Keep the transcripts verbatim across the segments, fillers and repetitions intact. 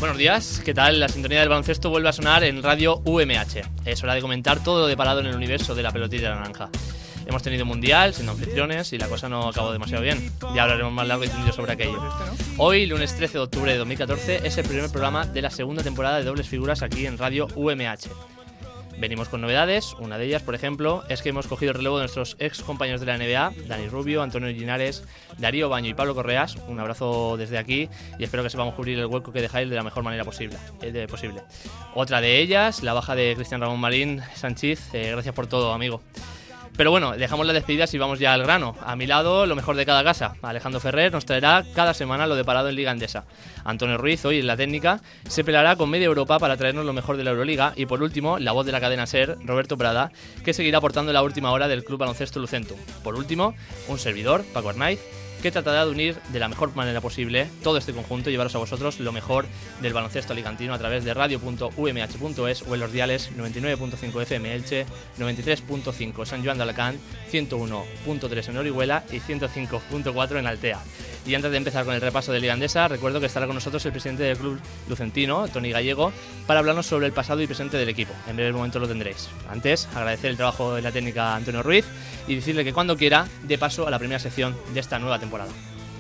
Buenos días, ¿qué tal? La sintonía del baloncesto vuelve a sonar en Radio U M H. Es hora de comentar todo lo deparado en el universo de la pelotilla naranja. Hemos tenido mundial, siendo anfitriones, y la cosa no acabó demasiado bien. Ya hablaremos más largo y tendido sobre aquello. Hoy, lunes trece de octubre de dos mil catorce, es el primer programa de la segunda temporada de Dobles Figuras aquí en Radio U M H. Venimos con novedades. Una de ellas, por ejemplo, es que hemos cogido el relevo de nuestros ex compañeros de la N B A, Dani Rubio, Antonio Linares, Darío Baño y Pablo Correas. Un abrazo desde aquí y espero que sepamos cubrir el hueco que dejáis de la mejor manera posible. Eh, de posible. Otra de ellas, la baja de Cristian Ramón Marín Sánchez. Eh, gracias por todo, amigo. Pero bueno, dejamos las despedidas y vamos ya al grano. A mi lado, lo mejor de cada casa. Alejandro Ferrer nos traerá cada semana lo deparado en Liga Endesa. Antonio Ruiz, hoy en la técnica, se pelará con media Europa para traernos lo mejor de la Euroliga. Y por último, la voz de la cadena SER, Roberto Prada, que seguirá aportando la última hora del Club Baloncesto Lucentum. Por último, un servidor, Paco Arnaiz, que tratará de unir de la mejor manera posible todo este conjunto y llevaros a vosotros lo mejor del baloncesto alicantino a través de radio punto u m h punto es o en los diales noventa y nueve punto cinco F M Elche, noventa y tres punto cinco San Joan de Alacant, ciento uno punto tres en Orihuela y ciento cinco punto cuatro en Altea. Y antes de empezar con el repaso de Liga Endesa, recuerdo que estará con nosotros el presidente del club lucentino, Toni Gallego, para hablarnos sobre el pasado y presente del equipo. En breve momento lo tendréis. Antes, agradecer el trabajo de la técnica Antonio Ruiz y decirle que cuando quiera, dé paso a la primera sección de esta nueva temporada.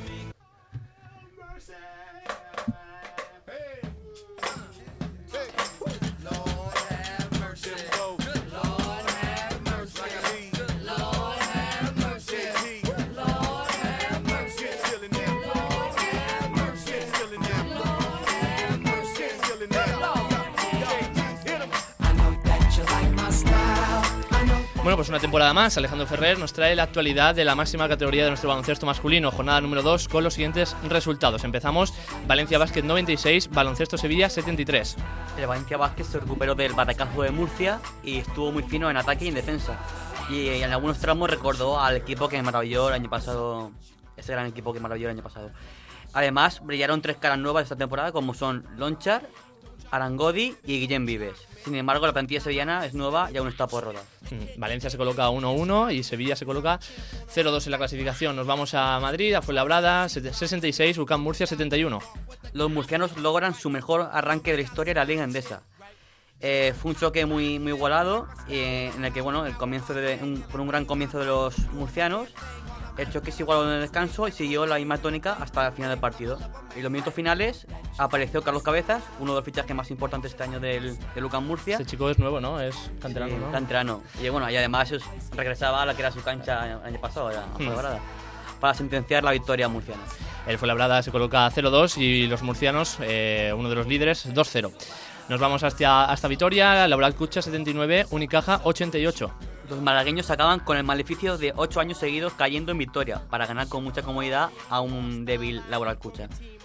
Bueno, pues una temporada más, Alejandro Ferrer nos trae la actualidad de la máxima categoría de nuestro baloncesto masculino, jornada número dos, con los siguientes resultados. Empezamos, Valencia Basket noventa y seis, Baloncesto Sevilla setenta y tres. El Valencia Basket se recuperó del batacazo de Murcia y estuvo muy fino en ataque y en defensa. Y en algunos tramos recordó al equipo que maravilló el año pasado, ese gran equipo que maravilló el año pasado. Además, brillaron tres caras nuevas esta temporada, como son Lonchar, Arangodi y Guillem Vives. Sin embargo, la plantilla sevillana es nueva y aún está por rodar. Valencia se coloca uno uno y Sevilla se coloca cero dos en la clasificación. Nos vamos a Madrid, a Fuenlabrada, sesenta y seis, U C A M Murcia setenta y uno. Los murcianos logran su mejor arranque de la historia de la Liga Endesa. Eh, fue un choque muy, muy igualado, eh, en el que, bueno, el comienzo de, un, por un gran comienzo de los murcianos, el choque se igualó en el descanso y siguió la misma tónica hasta el final del partido. En los minutos finales apareció Carlos Cabezas, uno de los fichajes más importantes este año del, del U C A M Murcia. Ese chico es nuevo, ¿no? Es canterano, sí, ¿no? canterano. Y bueno, y además regresaba a la que era su cancha el año pasado, a Fuenlabrada, hmm. para sentenciar la victoria murciana. El Fuenlabrada se coloca cero dos y los murcianos, eh, uno de los líderes, dos cero. Nos vamos hasta, hasta Vitoria, Laboral Cucha setenta y nueve, Unicaja ochenta y ocho. Los malagueños acaban con el maleficio de ocho años seguidos cayendo en Vitoria para ganar con mucha comodidad a un débil Laboral Cucha.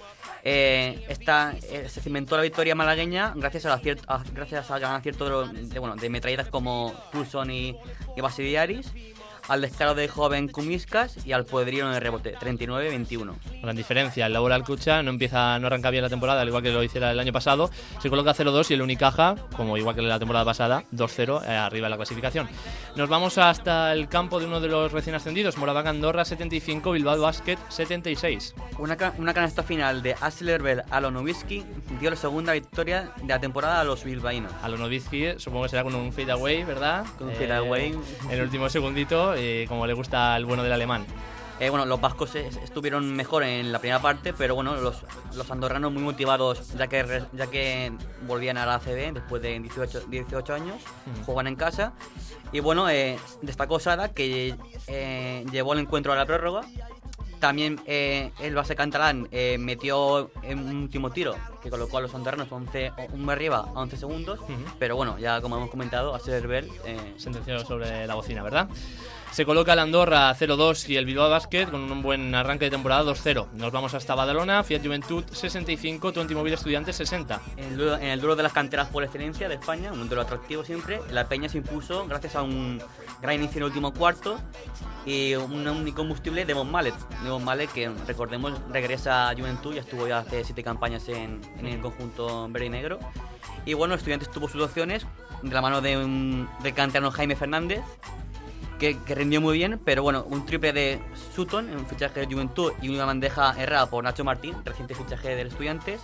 Eh, esta, eh, se cimentó la victoria malagueña gracias al acierto, a, gracias al gran acierto de, de, bueno, de metralletas como Tulson y, y Basiliaris, al descaro de joven Kumiskas y al poderío en el rebote, treinta y nueve veintiuno. Gran diferencia, el Laboral Cucha no empieza, no arranca bien la temporada, al igual que lo hiciera el año pasado, se coloca cero dos y el Unicaja, como igual que la temporada pasada, dos cero eh, arriba de la clasificación. Nos vamos hasta el campo de uno de los recién ascendidos, Moraván Andorra setenta y cinco, Bilbao Basket setenta y seis. Una, una canasta final de Aslerbel a Lonovitsky dio la segunda victoria de la temporada a los bilbaínos. A Lonovitsky supongo que será con un fade away, ¿verdad? Con un eh, fade away. En el último segundito. Eh, como le gusta al bueno del alemán. Eh, bueno, los vascos estuvieron mejor en la primera parte, pero bueno, los, los andorranos muy motivados, ya que ya que volvían a la A C B después de dieciocho años, mm. juegan en casa. Y bueno, eh, destacó Sada, que eh, llevó el encuentro a la prórroga. También eh, el base catalán eh, metió en un último tiro que colocó a los andorranos once, un arriba a once segundos, uh-huh. pero bueno, ya como hemos comentado, a Server eh, sentenció sobre la bocina, ¿verdad? Se coloca el Andorra cero dos y el Bilbao Basket con un buen arranque de temporada dos cero. Nos vamos hasta Badalona, Fiat Juventud sesenta y cinco, Twenty Mobile Estudiantes sesenta. En el, duelo, en el duelo de las canteras por excelencia de España, un duelo atractivo siempre, la Peña se impuso gracias a un gran inicio en el último cuarto y un, un combustible de Von Mallet. De Von Mallet, que recordemos regresa a Juventud, ya estuvo ya hace siete campañas en, en el conjunto verde y negro. Y bueno, Estudiantes tuvo sus opciones de la mano de un, del canterano Jaime Fernández, Que, que rindió muy bien, pero bueno, un triple de Sutton en un fichaje de Juventud y una bandeja errada por Nacho Martín, reciente fichaje del Estudiantes,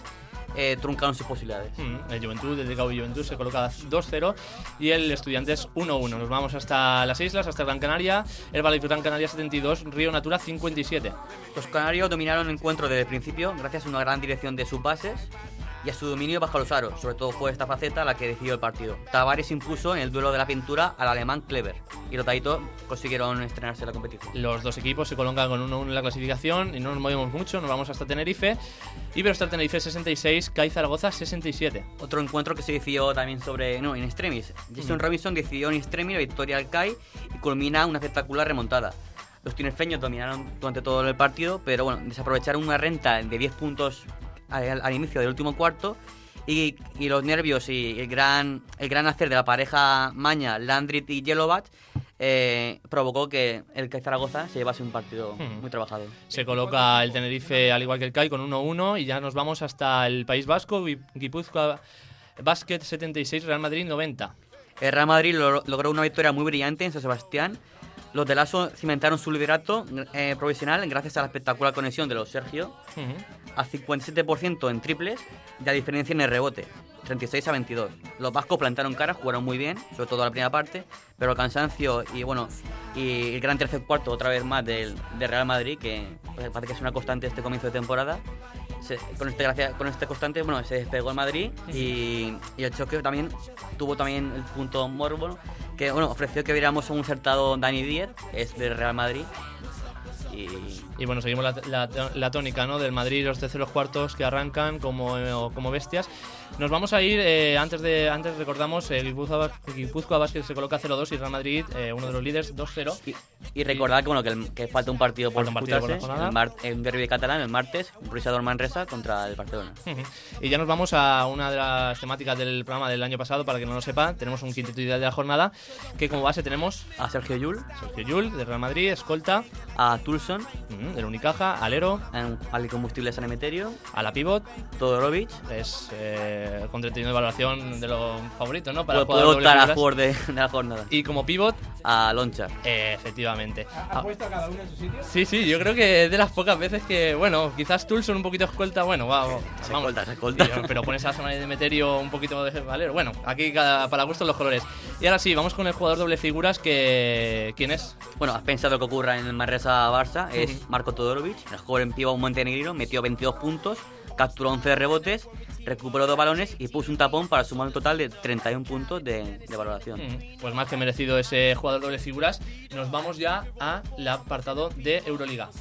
eh, truncaron sus posibilidades. Mm, el Juventud, el D K U Juventud se coloca dos cero y el Estudiantes uno uno. Nos vamos hasta las islas, hasta Gran Canaria. El Herbalife Gran Canaria setenta y dos, Río Natura cincuenta y siete. Los canarios dominaron el encuentro desde el principio gracias a una gran dirección de sus bases y a su dominio bajo los aros. Sobre todo fue esta faceta la que decidió el partido. Tavares impuso en el duelo de la pintura al alemán Kleber y los taditos consiguieron estrenarse en la competición. Los dos equipos se colocan con uno uno en la clasificación y no nos movemos mucho, nos vamos hasta Tenerife. Iberostar Tenerife sesenta y seis, C A I Zaragoza sesenta y siete. Otro encuentro que se decidió también sobre, no, en extremis. Jason mm. Robinson decidió en extremis la victoria al C A I y culmina una espectacular remontada. Los tinerfeños dominaron durante todo el partido, pero bueno, desaprovecharon una renta de diez puntos al, al inicio del último cuarto y, y los nervios y el gran, el gran hacer de la pareja Maña, Landrit y Yellowbat eh, provocó que el C A I Zaragoza se llevase un partido hmm. muy trabajado. Se coloca el Tenerife al igual que el C A I con uno uno y ya nos vamos hasta el País Vasco, Guipúzcoa Basket setenta y seis, Real Madrid noventa. El Real Madrid lo, logró una victoria muy brillante en San Sebastián. Los de Lasso cimentaron su liderato eh, provisional gracias a la espectacular conexión de los Sergio uh-huh. a cincuenta y siete por ciento en triples y a diferencia en el rebote, treinta y seis a veintidós. Los vascos plantaron cara, jugaron muy bien, sobre todo la primera parte, pero el cansancio y bueno y el gran tercer cuarto otra vez más del, del Real Madrid, que pues, parece que es una constante este comienzo de temporada. Se, con, este, gracias, con este constante bueno, se despegó el Madrid y, y el choque también tuvo también el punto morbo que bueno, ofreció que viéramos un insertado Dani Díez, es del Real Madrid. Y, y bueno, seguimos la, la, la tónica, ¿no? Del Madrid, los terceros cuartos que arrancan como, eh, como bestias. Nos vamos a ir, eh, antes de antes recordamos, el Guipúzcoa, Guipúzcoa Basket se coloca cero dos y Real Madrid, eh, uno de los líderes, dos cero. Y, y recordar que, bueno, que, el, que falta un partido por disputarse, el, mar, el derbi catalán el martes, Ruisador Manresa contra el Barcelona. Uh-huh. Y ya nos vamos a una de las temáticas del programa del año pasado, para que no lo sepa, tenemos un quinteto ideal de la jornada, que como base tenemos a Sergio Llull, Sergio Llull, de Real Madrid, escolta, a Tulson, uh-huh, del Unicaja, Alero, al combustible San Emeterio, a la pivot, Todorovic, es eh, con treinta y nueve de valoración de los favoritos, ¿no? Para puede optar a jugador de, de la jornada. Y como pivot, a Lonchar. Eh, efectivamente. ¿Has puesto a cada uno en su sitio? Sí, sí, yo creo que es de las pocas veces que, bueno, quizás Tulson un poquito escolta, bueno, va, vamos. Se escolta, se escolta. Sí, pero pones a San Emeterio un poquito de valero. Bueno, aquí cada, para gusto los colores. Y ahora sí, vamos con el jugador doble figuras que... ¿Quién es? Bueno, has pensado que ocurra en el Manresa Barça, es uh-huh. Marco Todorovic, el joven pívot montenegrino, metió veintidós puntos, capturó once rebotes, recuperó dos balones y puso un tapón para sumar un total de treinta y uno puntos de, de valoración. Mm, pues más que merecido ese jugador doble figuras. Nos vamos ya al apartado de Euroliga.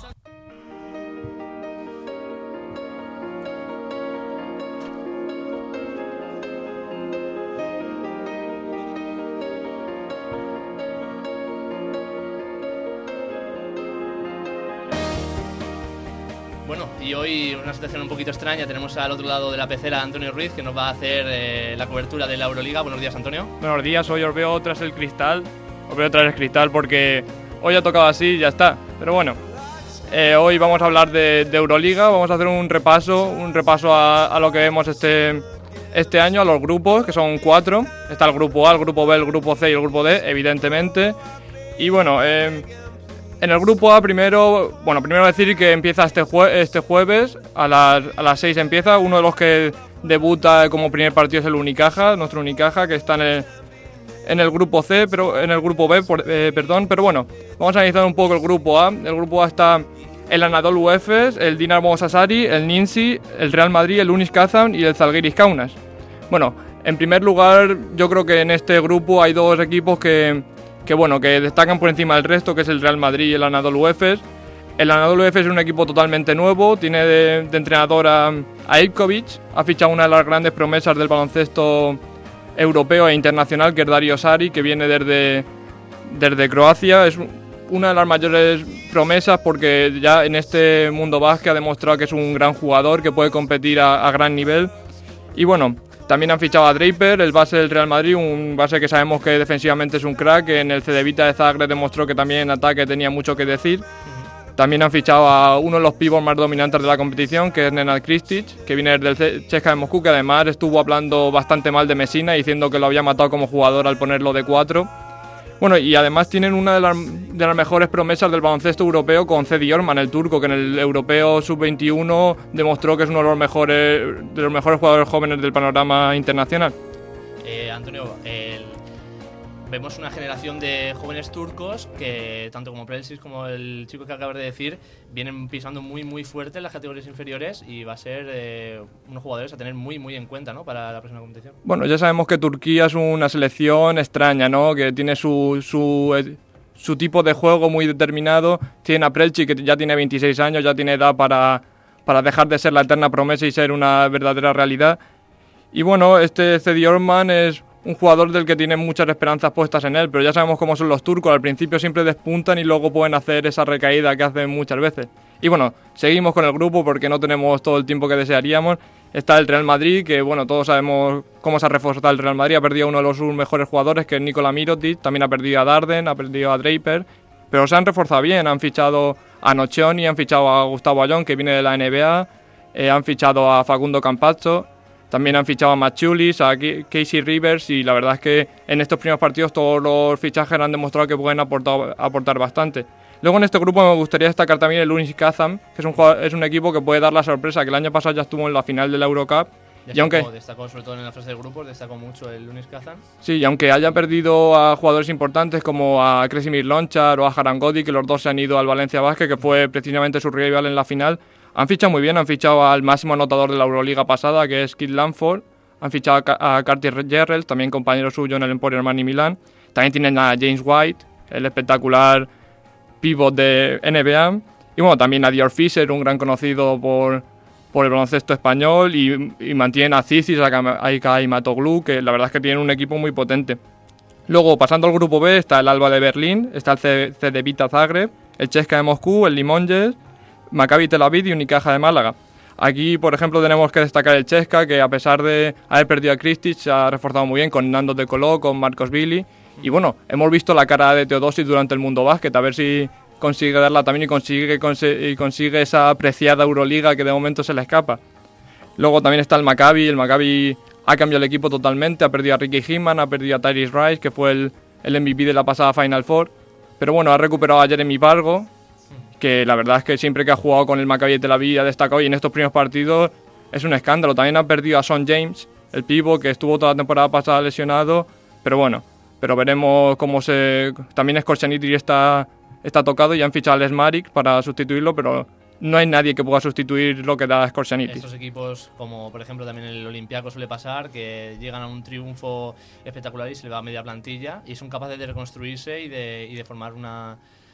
Bueno, y hoy una situación un poquito extraña. Tenemos al otro lado de la pecera a Antonio Ruiz, que nos va a hacer eh, la cobertura de la Euroliga. Buenos días, Antonio. Buenos días, hoy os veo tras el cristal. Os veo tras el cristal porque hoy ha tocado así y ya está. Pero bueno, eh, hoy vamos a hablar de, de Euroliga. Vamos a hacer un repaso, un repaso a, a lo que vemos este, este año, a los grupos, que son cuatro. Está el grupo A, el grupo B, el grupo C y el grupo D, evidentemente. Y bueno, eh, en el grupo A primero, bueno, primero decir que empieza este, jue- este jueves, a las, a las seis empieza. Uno de los que debuta como primer partido es el Unicaja, nuestro Unicaja, que está en el, en el grupo C, pero en el grupo B, por, eh, perdón. Pero bueno, vamos a analizar un poco el grupo A. El grupo A está el Anadolu Efes, el Dinamo Sassari, el Ninsi, el Real Madrid, el Unis Kazan y el Zalgiris Kaunas. Bueno, en primer lugar, yo creo que en este grupo hay dos equipos que... que bueno, que destacan por encima del resto, que es el Real Madrid y el Anadolu Efes. El Anadolu Efes es un equipo totalmente nuevo, tiene de, de entrenador a, a Ivkovic, ha fichado una de las grandes promesas del baloncesto europeo e internacional, que es Dario Saric, que viene desde, desde Croacia. Es una de las mayores promesas porque ya en este mundo básquet ha demostrado que es un gran jugador, que puede competir a, a gran nivel. Y bueno, también han fichado a Draper, el base del Real Madrid, un base que sabemos que defensivamente es un crack, que en el Cedevita de Zagreb demostró que también en ataque tenía mucho que decir. También han fichado a uno de los pivots más dominantes de la competición, que es Nenad Kristic, que viene del C S K A de Moscú, que además estuvo hablando bastante mal de Messina, diciendo que lo había matado como jugador al ponerlo de cuatro. Bueno, y además tienen una de las, de las mejores promesas del baloncesto europeo con Cedi Orman, el turco, que en el europeo sub veintiuno demostró que es uno de los mejores, de los mejores jugadores jóvenes del panorama internacional. Eh, Antonio, el... vemos una generación de jóvenes turcos que, tanto como Prelsic como el chico que acabas de decir, vienen pisando muy muy fuerte en las categorías inferiores y va a ser eh, unos jugadores a tener muy muy en cuenta, ¿no?, para la próxima competición. Bueno, ya sabemos que Turquía es una selección extraña, ¿no?, que tiene su, su, su tipo de juego muy determinado. Tiene a Prelsic, que ya tiene veintiséis años, ya tiene edad para, para dejar de ser la eterna promesa y ser una verdadera realidad. Y bueno, este Cedi Orman es un jugador del que tienen muchas esperanzas puestas en él, pero ya sabemos cómo son los turcos, al principio siempre despuntan y luego pueden hacer esa recaída que hacen muchas veces. Y bueno, seguimos con el grupo porque no tenemos todo el tiempo que desearíamos. Está el Real Madrid, que bueno, todos sabemos cómo se ha reforzado el Real Madrid, ha perdido a uno de los sus mejores jugadores, que es Nikola Mirotic, también ha perdido a Darden, ha perdido a Draper, pero se han reforzado bien, han fichado a Nocioni, han fichado a Gustavo Ayón, que viene de la N B A, eh, han fichado a Facundo Campazzo. También han fichado a Machulis, a Casey Rivers, y la verdad es que en estos primeros partidos todos los fichajes han demostrado que pueden aportar, aportar bastante. Luego en este grupo me gustaría destacar también el Unis Kazan, que es un, jugador, es un equipo que puede dar la sorpresa, que el año pasado ya estuvo en la final de la Eurocup. Destacó, y aunque, destacó sobre todo en la fase de grupos, destacó mucho el Unis Kazan. Sí, y aunque haya perdido a jugadores importantes como a Kresimir Lonchar o a Harangodi, que los dos se han ido al Valencia Basket, que fue precisamente su rival en la final, han fichado muy bien, han fichado al máximo anotador de la Euroliga pasada, que es Kid Lanford. Han fichado a Curtis Jerrell, también compañero suyo en el Emporio Armani Milán. También tienen a James White, el espectacular pívot de N B A. Y bueno, también a Dior Fisher, un gran conocido por, por el baloncesto español. Y, y mantienen a Zisis, a Aika y Matoglu, que la verdad es que tienen un equipo muy potente. Luego, pasando al grupo B, está el Alba de Berlín, está el C D Vita Zagreb, el Chesca de Moscú, el Limonjes, Maccabi Tel Aviv y Unicaja de Málaga. Aquí, por ejemplo, tenemos que destacar el Chesca, que a pesar de haber perdido a Kristic, se ha reforzado muy bien con Nando de Colo, con Marcos Billy. Y bueno, hemos visto la cara de Teodosi durante el Mundo Básquet, a ver si consigue darla también y consigue, y consigue esa apreciada Euroliga que de momento se le escapa. Luego también está el Maccabi, el Maccabi ha cambiado el equipo totalmente, ha perdido a Ricky Hinman, ha perdido a Tyrese Rice, que fue el, el M V P de la pasada Final Four. Pero bueno, ha recuperado a Jeremy Pargo, que la verdad es que siempre que ha jugado con el Maccabi de Tel Aviv ha destacado, y en estos primeros partidos es un escándalo. También ha perdido a Son James, el pívot, que estuvo toda la temporada pasada lesionado, pero bueno, pero veremos cómo se... También Skorjanitsky está, está tocado y han fichado a Les Maric para sustituirlo, pero no hay nadie que pueda sustituir lo que da Skorjanitsky. Estos equipos, como por ejemplo también el Olympiacos suele pasar, que llegan a un triunfo espectacular y se le va a media plantilla y son capaces de reconstruirse y de, y de formar una...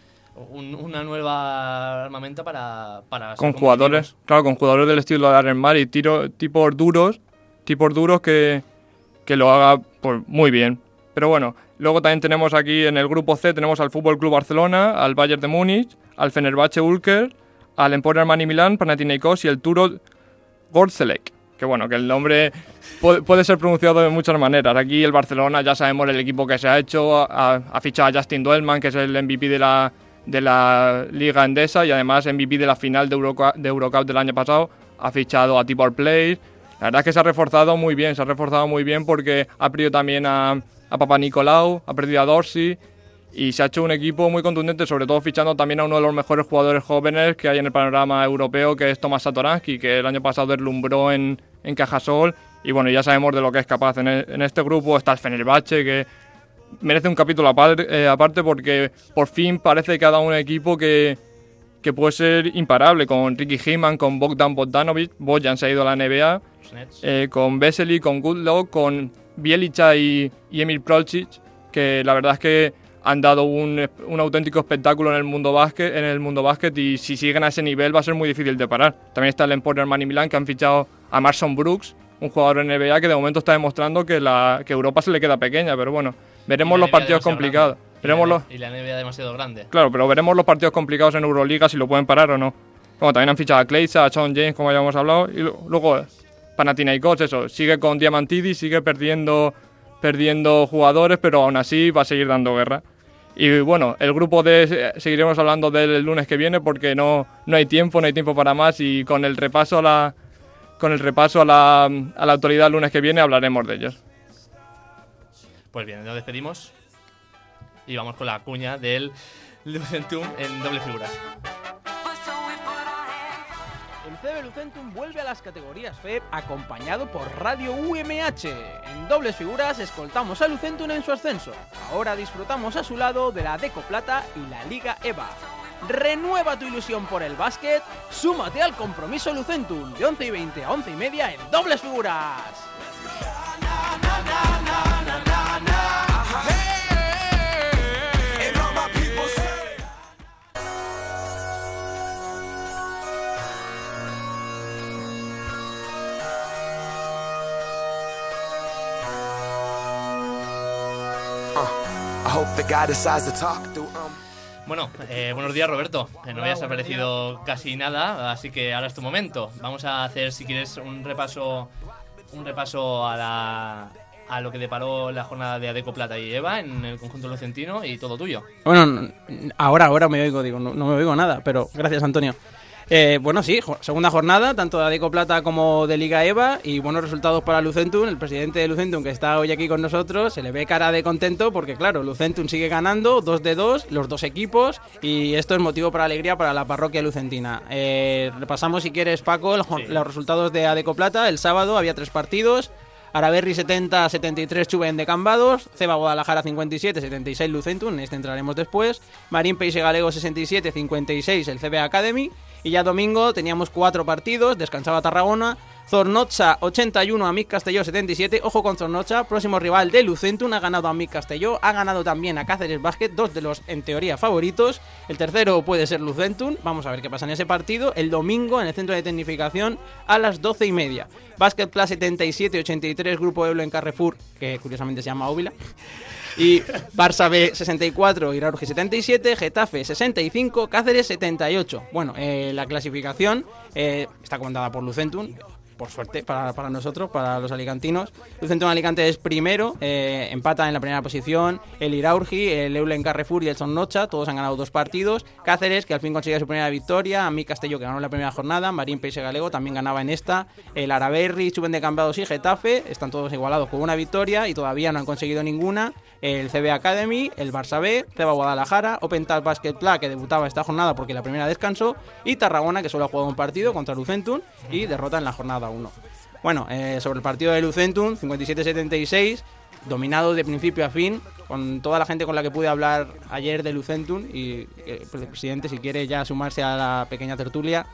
Un, una nueva armamenta para, para con jugadores, claro, con jugadores del estilo de Aren Mari, tiro, tipos duros, tipos duros que, que lo haga pues, muy bien. Pero bueno, luego también tenemos aquí en el grupo C, tenemos al Fútbol Club Barcelona, al Bayern de Múnich, al Fenerbahce Ulker, al Emporio Armani Milán, Panathinaikos y el Turo Gorzelek. Que bueno, que el nombre puede, puede ser pronunciado de muchas maneras. Aquí el Barcelona ya sabemos el equipo que se ha hecho, ha, ha fichado a Justin Duelman, que es el M V P de la de la Liga Endesa y además M V P de la final de Eurocup, de Eurocup del año pasado. Ha fichado a Tibor Play. La verdad es que se ha reforzado muy bien, se ha reforzado muy bien porque ha perdido también a, a Papanikolaou, ha perdido a Dorsey y se ha hecho un equipo muy contundente, sobre todo fichando también a uno de los mejores jugadores jóvenes que hay en el panorama europeo, que es Tomás Satoransky, que el año pasado deslumbró en, en Cajasol y bueno, ya sabemos de lo que es capaz. En, el, en este grupo está el Fenerbahce, que merece un capítulo aparte, eh, aparte porque por fin parece que ha dado un equipo que, que puede ser imparable, con Ricky Hinman, con Bogdan Bogdanovic, Bojan se ha ido a la N B A, eh, con Vesely, con Goodlock, con Bjelica y, y Emil Prolcic, que la verdad es que han dado un, un auténtico espectáculo en el mundo básquet, en el mundo básquet y si siguen a ese nivel va a ser muy difícil de parar. También está el Emporio Armani Milán, que han fichado a Marson Brooks, un jugador N B A que de momento está demostrando que, la, que Europa se le queda pequeña, pero bueno, veremos los partidos complicados. Veremos los... Y la N B A demasiado grande. Claro, pero veremos los partidos complicados en Euroliga si lo pueden parar o no. Bueno, también han fichado a Kleisa, a Sean James, como ya hemos hablado, y luego Panathinaikos, eso, sigue con Diamantidis, sigue perdiendo, perdiendo jugadores, pero aún así va a seguir dando guerra. Y bueno, el grupo D seguiremos hablando del lunes que viene porque no, no hay tiempo, no hay tiempo para más y con el repaso a la, con el repaso a la, a la actualidad el lunes que viene hablaremos de ellos. Pues bien, nos despedimos. Y vamos con la cuña del Lucentum en doble figuras. El C B Lucentum vuelve a las categorías F E P acompañado por Radio U M H. En dobles figuras escoltamos a Lucentum en su ascenso. Ahora disfrutamos a su lado de la Deco Plata y la Liga EVA. Renueva tu ilusión por el básquet, súmate al compromiso Lucentum de once y veinte a once y media en dobles figuras. Bueno, eh, buenos días Roberto, eh, no habías aparecido casi nada, así que ahora es tu momento. Vamos a hacer, si quieres, un repaso un repaso a la a lo que deparó la jornada de Adeco Plata y EVA en el conjunto lucentino y todo tuyo. Bueno, ahora, ahora me oigo, digo, no, no me oigo nada, pero gracias Antonio. Eh, bueno, sí, segunda jornada, tanto de Adeco Plata como de Liga EVA, y buenos resultados para Lucentum. El presidente de Lucentum, que está hoy aquí con nosotros, se le ve cara de contento porque, claro, Lucentum sigue ganando, dos de dos, los dos equipos, y esto es motivo para alegría para la parroquia lucentina. Eh, repasamos, si quieres, Paco, los, sí. los resultados de Adeco Plata. El sábado había tres partidos. Araberri setenta setenta y tres Chuben de Cambados, Ceba Guadalajara cincuenta y siete setenta y seis Lucentum, en este entraremos después, Marín Peixe Galego sesenta y siete cincuenta y seis el C B Academy, y ya domingo teníamos cuatro partidos, descansaba Tarragona, Zornocha ochenta y uno, Amic Castelló setenta y siete, ojo con Zornocha, próximo rival de Lucentum, ha ganado a Amic Castelló, ha ganado también a Cáceres Basket, dos de los en teoría favoritos, el tercero puede ser Lucentum, vamos a ver qué pasa en ese partido, el domingo en el centro de tecnificación a las doce y media, Basket Plus setenta y siete ochenta y tres, Grupo Eblo en Carrefour, que curiosamente se llama Óvila, y Barça B sesenta y cuatro, Iraurgi setenta y siete, Getafe sesenta y cinco, Cáceres setenta y ocho. Bueno, eh, la clasificación eh, está comandada por Lucentum, por suerte para, para nosotros, para los alicantinos. Lucentum Alicante es primero, eh, empata en la primera posición, el Iraurgi, el Eulen Carrefour y el Zornocha, todos han ganado dos partidos. Cáceres, que al fin conseguía su primera victoria, Amic Castelló, que ganó la primera jornada, Marín Peixe Galego también ganaba en esta, el Araberri, Chuben de Cambados y Getafe, están todos igualados con una victoria y todavía no han conseguido ninguna. El C B Academy, el Barça B, Ceba Guadalajara, Open Talk Basket Pla, que debutaba esta jornada porque la primera descansó, y Tarragona, que solo ha jugado un partido contra Lucentum y derrota en la jornada uno. Bueno, eh, sobre el partido de Lucentum, cincuenta y siete setenta y seis, dominado de principio a fin, con toda la gente con la que pude hablar ayer de Lucentum, y eh, el presidente, si quiere ya sumarse a la pequeña tertulia,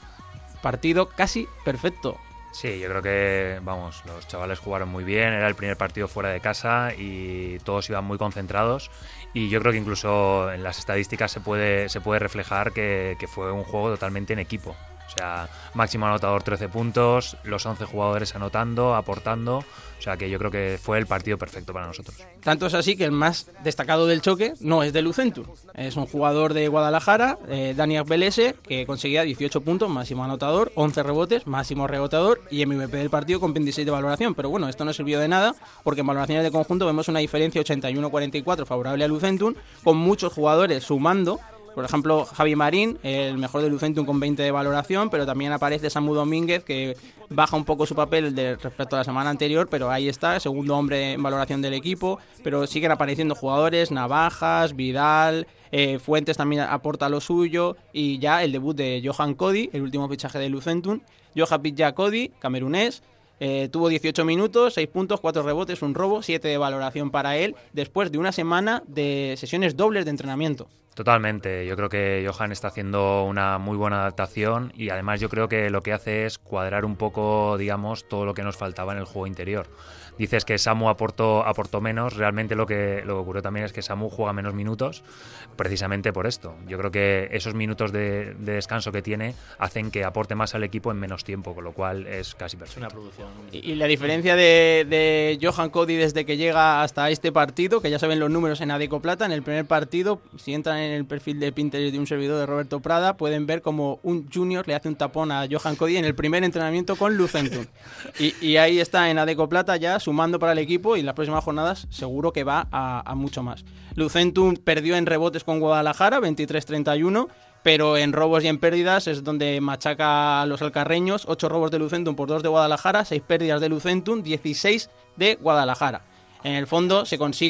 partido casi perfecto. Sí, yo creo que, vamos, los chavales jugaron muy bien, era el primer partido fuera de casa y todos iban muy concentrados, y yo creo que incluso en las estadísticas se puede, se puede reflejar que, que fue un juego totalmente en equipo. O sea, máximo anotador trece puntos, los once jugadores anotando, aportando, o sea que yo creo que fue el partido perfecto para nosotros. Tanto es así que el más destacado del choque no es de Lucentum, es un jugador de Guadalajara, eh, Dani Belese, que conseguía dieciocho puntos, máximo anotador, once rebotes, máximo rebotador y M V P del partido con veintiséis de valoración. Pero bueno, esto no sirvió de nada porque en valoraciones de conjunto vemos una diferencia ochenta y uno cuarenta y cuatro favorable a Lucentum, con muchos jugadores sumando. Por ejemplo, Javi Marín, el mejor de Lucentum con veinte de valoración, pero también aparece Samu Domínguez, que baja un poco su papel de, respecto a la semana anterior, pero ahí está, segundo hombre en valoración del equipo, pero siguen apareciendo jugadores, Navajas, Vidal, eh, Fuentes también aporta lo suyo, y ya el debut de Johan Cody, el último fichaje de Lucentum, Johan Pitja Cody, camerunés, Eh, tuvo dieciocho minutos, seis puntos, cuatro rebotes, un robo, siete de valoración para él, después de una semana de sesiones dobles de entrenamiento. Totalmente, yo creo que Johan está haciendo una muy buena adaptación y además yo creo que lo que hace es cuadrar un poco, digamos, todo lo que nos faltaba en el juego interior. Dices que Samu aportó, aportó menos, realmente lo que, lo que ocurrió también es que Samu juega menos minutos precisamente por esto. Yo creo que esos minutos de, de descanso que tiene hacen que aporte más al equipo en menos tiempo, con lo cual es casi perfecto. Es una producción. Y, y la diferencia de, de Johan Cody desde que llega hasta este partido, que ya saben los números en Adeco Plata, en el primer partido, si entran en el perfil de Pinterest de un servidor de Roberto Prada, pueden ver como un junior le hace un tapón a Johan Cody en el primer entrenamiento con Lucentum. Y, y ahí está en Adeco Plata ya sumando para el equipo y en las próximas jornadas seguro que va a, a mucho más. Lucentum perdió en rebotes con Guadalajara, veintitrés treinta y uno, pero en robos y en pérdidas es donde machaca a los alcarreños, ocho robos de Lucentum por dos de Guadalajara, seis pérdidas de Lucentum, dieciséis de Guadalajara. En el fondo se consigue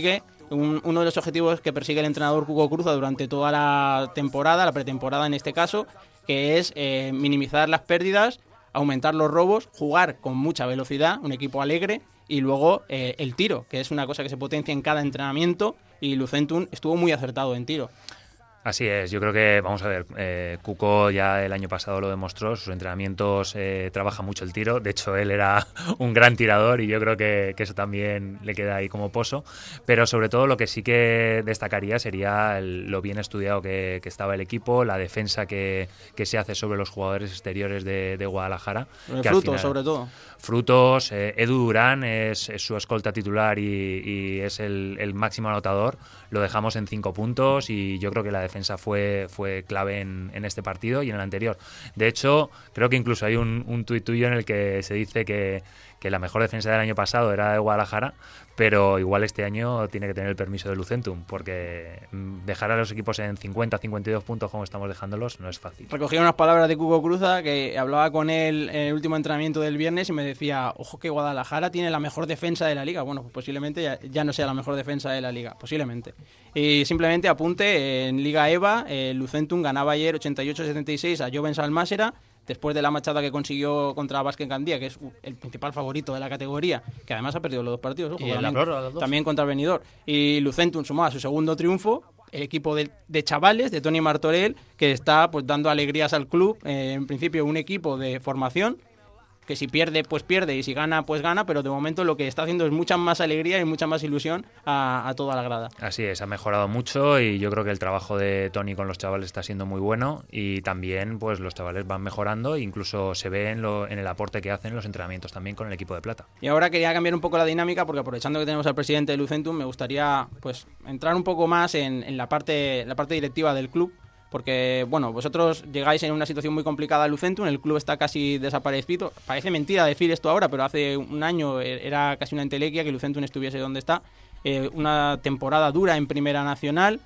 un, uno de los objetivos que persigue el entrenador Cuco Cruza durante toda la temporada, la pretemporada en este caso, que es eh, minimizar las pérdidas, aumentar los robos, jugar con mucha velocidad, un equipo alegre, y luego eh, el tiro, que es una cosa que se potencia en cada entrenamiento, y Lucentum estuvo muy acertado en tiro. Así es, yo creo que, vamos a ver, eh, Cuco ya el año pasado lo demostró, sus entrenamientos eh, trabaja mucho el tiro, de hecho él era un gran tirador y yo creo que, que eso también le queda ahí como pozo, pero sobre todo lo que sí que destacaría sería el, lo bien estudiado que, que estaba el equipo, la defensa que, que se hace sobre los jugadores exteriores de, de Guadalajara. El fruto, sobre todo. Frutos, eh, Edu Durán es, es su escolta titular y, y es el, el máximo anotador, lo dejamos en cinco puntos y yo creo que la defensa fue, fue clave en, en este partido y en el anterior. De hecho, creo que incluso hay un, un tuit tuyo en el que se dice que, que la mejor defensa del año pasado era de Guadalajara, pero igual este año tiene que tener el permiso de Lucentum, porque dejar a los equipos en cincuenta, cincuenta y dos puntos como estamos dejándolos no es fácil. Recogí unas palabras de Cuco Cruza, que hablaba con él en el último entrenamiento del viernes y me decía, ojo que Guadalajara tiene la mejor defensa de la liga. Bueno, pues posiblemente ya, ya no sea la mejor defensa de la liga, posiblemente. Y simplemente apunte, en Liga EVA, eh, Lucentum ganaba ayer ochenta y ocho a setenta y seis a Jovens Almásera, después de la machada que consiguió contra Vázquez Candía, que es el principal favorito de la categoría, que además ha perdido los dos partidos, ojo, y también, la prórroga, los dos. también contra el Benidorm. Y Lucentum sumó a su segundo triunfo, el equipo de, de chavales, de Toni Martorell, que está pues dando alegrías al club. Eh, en principio un equipo de formación, que si pierde, pues pierde, y si gana, pues gana, pero de momento lo que está haciendo es mucha más alegría y mucha más ilusión a, a toda la grada. Así es, ha mejorado mucho y yo creo que el trabajo de Toni con los chavales está siendo muy bueno y también pues los chavales van mejorando e incluso se ve en, lo, en el aporte que hacen en los entrenamientos también con el equipo de plata. Y ahora quería cambiar un poco la dinámica porque aprovechando que tenemos al presidente de Lucentum me gustaría pues entrar un poco más en, en la parte la parte directiva del club. Porque, bueno, vosotros llegáis en una situación muy complicada a Lucentum, el club está casi desaparecido. Parece mentira decir esto ahora, pero hace un año era casi una entelequia que Lucentum estuviese donde está. Eh, una temporada dura en Primera Nacional.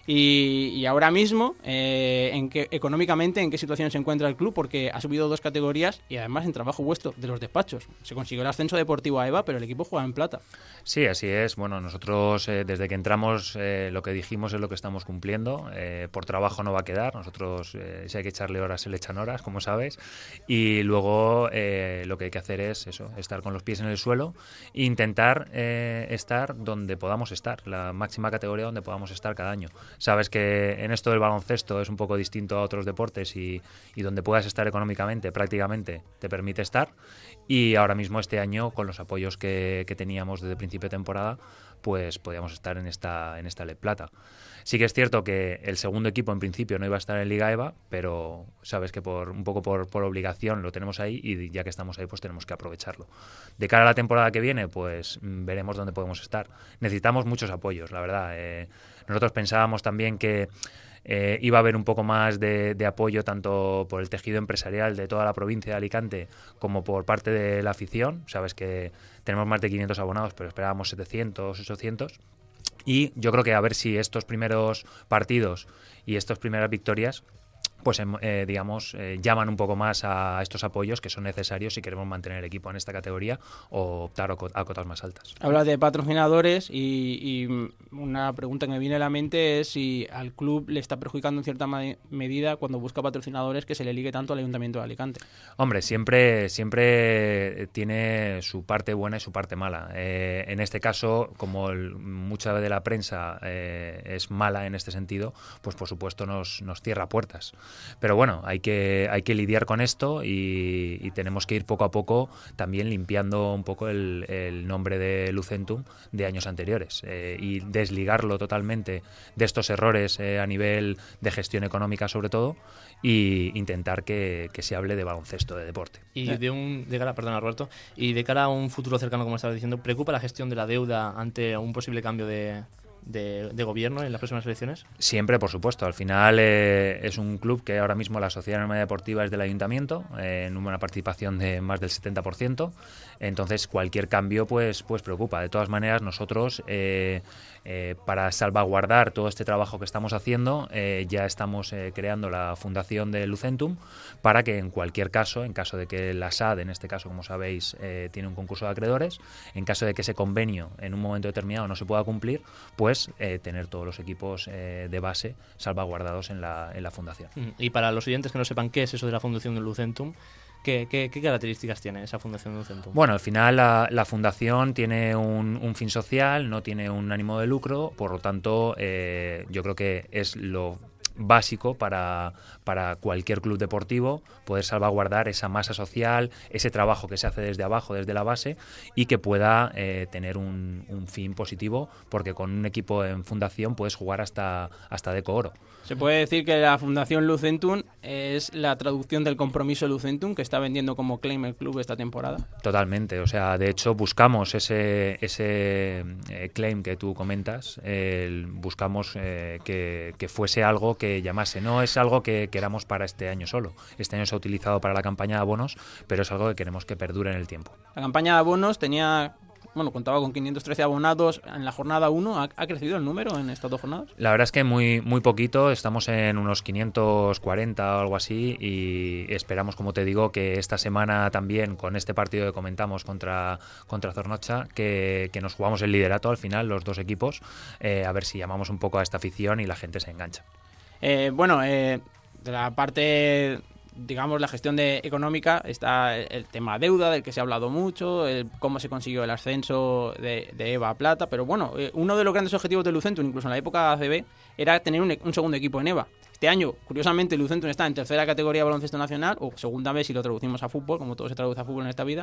Y, y ahora mismo, eh, en qué, económicamente, ¿en qué situación se encuentra el club? Porque ha subido dos categorías y además en trabajo vuestro, de los despachos. Se consiguió el ascenso deportivo a EVA, pero el equipo juega en plata. Sí, así es. Bueno, nosotros eh, desde que entramos eh, lo que dijimos es lo que estamos cumpliendo. Eh, por trabajo no va a quedar. Nosotros, eh, si hay que echarle horas, se le echan horas, como sabes. Y luego eh, lo que hay que hacer es eso, estar con los pies en el suelo e intentar eh, estar donde podamos estar, la máxima categoría donde podamos estar cada año. Sabes que en esto del baloncesto es un poco distinto a otros deportes y, y donde puedas estar económicamente prácticamente te permite estar y ahora mismo este año con los apoyos que, que teníamos desde el principio de temporada pues podíamos estar en esta, en esta L E Plata. Sí que es cierto que el segundo equipo en principio no iba a estar en Liga EVA, pero sabes que por un poco por, por obligación lo tenemos ahí y ya que estamos ahí pues tenemos que aprovecharlo. De cara a la temporada que viene pues veremos dónde podemos estar. Necesitamos muchos apoyos, la verdad. Eh, nosotros pensábamos también que eh, iba a haber un poco más de, de apoyo tanto por el tejido empresarial de toda la provincia de Alicante como por parte de la afición. Sabes que tenemos más de quinientos abonados, pero esperábamos setecientos, ochocientos. Y yo creo que a ver si estos primeros partidos y estas primeras victorias pues eh, digamos eh, llaman un poco más a estos apoyos que son necesarios si queremos mantener el equipo en esta categoría o optar a cotas más altas. Hablas de patrocinadores y, y una pregunta que me viene a la mente es si al club le está perjudicando en cierta ma- medida cuando busca patrocinadores que se le ligue tanto al Ayuntamiento de Alicante. Hombre, siempre siempre tiene su parte buena y su parte mala. Eh, en este caso, como el, mucha de la prensa eh, es mala en este sentido, pues por supuesto nos, nos cierra puertas. Pero bueno, hay que hay que lidiar con esto y, y tenemos que ir poco a poco también limpiando un poco el, el nombre de Lucentum de años anteriores eh, y desligarlo totalmente de estos errores eh, a nivel de gestión económica sobre todo y intentar que, que se hable de baloncesto, de deporte. Y de un de cara, perdona Roberto, y de cara a un futuro cercano, como estabas diciendo, ¿preocupa la gestión de la deuda ante un posible cambio de De, de gobierno en las próximas elecciones? Siempre, por supuesto. Al final eh, es un club que ahora mismo la sociedad anónima deportiva es del ayuntamiento, eh, en una participación de más del setenta por ciento. Entonces cualquier cambio pues, pues preocupa. De todas maneras nosotros eh, eh, para salvaguardar todo este trabajo que estamos haciendo eh, ya estamos eh, creando la fundación de Lucentum para que en cualquier caso, en caso de que la S A D en este caso como sabéis eh, tiene un concurso de acreedores, en caso de que ese convenio en un momento determinado no se pueda cumplir, pues después eh, tener todos los equipos eh, de base salvaguardados en la, en la fundación. Y para los oyentes que no sepan qué es eso de la Fundación de Lucentum, ¿qué, qué, qué características tiene esa Fundación de Lucentum? Bueno, al final la, la fundación tiene un, un fin social, no tiene un ánimo de lucro, por lo tanto eh, yo creo que es lo básico para, para cualquier club deportivo poder salvaguardar esa masa social, ese trabajo que se hace desde abajo, desde la base, y que pueda eh, tener un, un fin positivo, porque con un equipo en fundación puedes jugar hasta, hasta Deco Oro. Se puede decir que la Fundación Lucentum es la traducción del compromiso Lucentum que está vendiendo como claim el club esta temporada. Totalmente, o sea, de hecho buscamos ese, ese eh, claim que tú comentas, eh, buscamos eh, que, que fuese algo que llamase, no es algo que queramos para este año solo, este año se ha utilizado para la campaña de abonos, pero es algo que queremos que perdure en el tiempo. La campaña de abonos tenía... Bueno, contaba con quinientos trece abonados en la jornada uno. ¿Ha, ¿Ha crecido el número en estas dos jornadas? La verdad es que muy muy poquito. Estamos en unos quinientos cuarenta o algo así y esperamos, como te digo, que esta semana también, con este partido que comentamos contra, contra Zornocha, que, que nos jugamos el liderato al final, los dos equipos, eh, a ver si llamamos un poco a esta afición y la gente se engancha. Eh, bueno, eh, de la parte... digamos, la gestión de económica, está el tema deuda, del que se ha hablado mucho, el cómo se consiguió el ascenso de, de EVA a Plata, pero bueno, eh, uno de los grandes objetivos de Lucentum, incluso en la época de A C B, era tener un, un segundo equipo en EVA. Este año, curiosamente, Lucentum está en tercera categoría de baloncesto nacional, o segunda vez si lo traducimos a fútbol, como todo se traduce a fútbol en esta vida,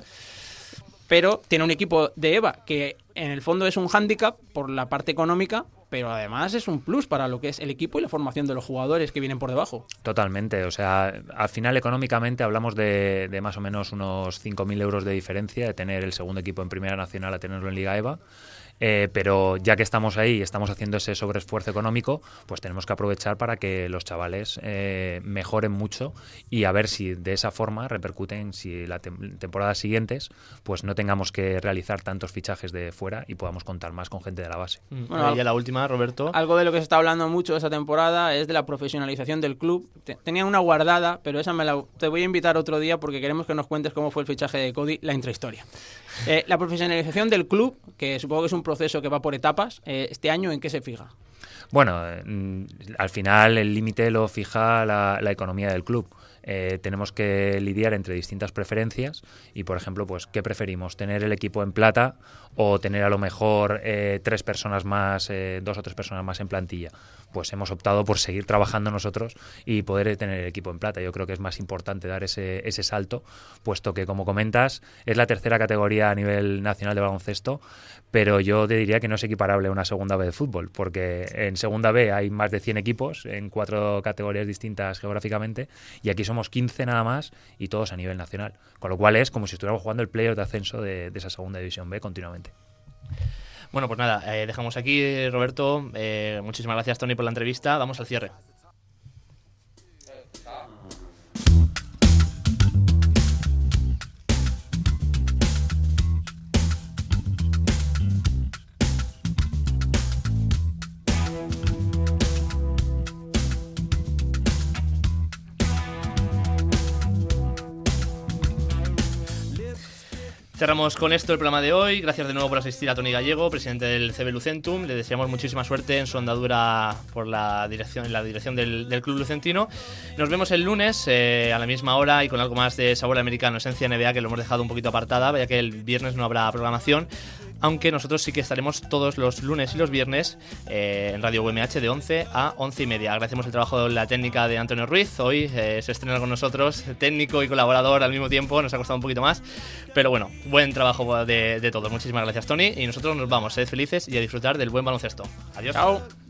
pero tiene un equipo de EVA que en el fondo es un hándicap por la parte económica, pero además es un plus para lo que es el equipo y la formación de los jugadores que vienen por debajo. Totalmente, o sea, al final económicamente hablamos de, de más o menos unos cinco mil euros de diferencia de tener el segundo equipo en Primera Nacional a tenerlo en Liga EVA. Eh, pero ya que estamos ahí y estamos haciendo ese sobreesfuerzo económico, pues tenemos que aprovechar para que los chavales eh, mejoren mucho y a ver si de esa forma repercuten, si la tem- temporadas siguientes pues no tengamos que realizar tantos fichajes de fuera y podamos contar más con gente de la base. Bueno, y ya la última, Roberto. Algo de lo que se está hablando mucho esta temporada es de la profesionalización del club. Te- tenía una guardada, pero esa me la te voy a invitar otro día porque queremos que nos cuentes cómo fue el fichaje de Cody, la intrahistoria. Eh, la profesionalización del club, que supongo que es un proceso que va por etapas, eh, este año, ¿en qué se fija? Bueno, eh, al final el límite lo fija la, la economía del club. Eh, tenemos que lidiar entre distintas preferencias y, por ejemplo, pues ¿qué preferimos? ¿Tener el equipo en plata o tener a lo mejor eh, tres personas más, eh, dos o tres personas más en plantilla? Pues hemos optado por seguir trabajando nosotros y poder tener el equipo en plata. Yo creo que es más importante dar ese, ese salto, puesto que, como comentas, es la tercera categoría a nivel nacional de baloncesto, pero yo te diría que no es equiparable a una segunda B de fútbol, porque en segunda B hay más de cien equipos en cuatro categorías distintas geográficamente y aquí somos quince nada más y todos a nivel nacional, con lo cual es como si estuviéramos jugando el playoff de ascenso de, de esa segunda división B continuamente. Bueno, pues nada, eh, dejamos aquí, Roberto. Eh, muchísimas gracias, Tony, por la entrevista. Vamos al cierre. Cerramos con esto el programa de hoy. Gracias de nuevo por asistir a Tony Gallego, presidente del C B Lucentum. Le deseamos muchísima suerte en su andadura por la dirección, en la dirección del, del club lucentino. Nos vemos el lunes eh, a la misma hora y con algo más de sabor americano, esencia N B A, que lo hemos dejado un poquito apartada, ya que el viernes no habrá programación. Aunque nosotros sí que estaremos todos los lunes y los viernes eh, en Radio U M H de once a once y media. Agradecemos el trabajo de la técnica de Antonio Ruiz. Hoy eh, se estrena con nosotros, técnico y colaborador al mismo tiempo. Nos ha costado un poquito más, pero bueno, buen trabajo de, de todos. Muchísimas gracias, Tony. Y nosotros nos vamos, sed felices y a disfrutar del buen baloncesto. Adiós. Chao.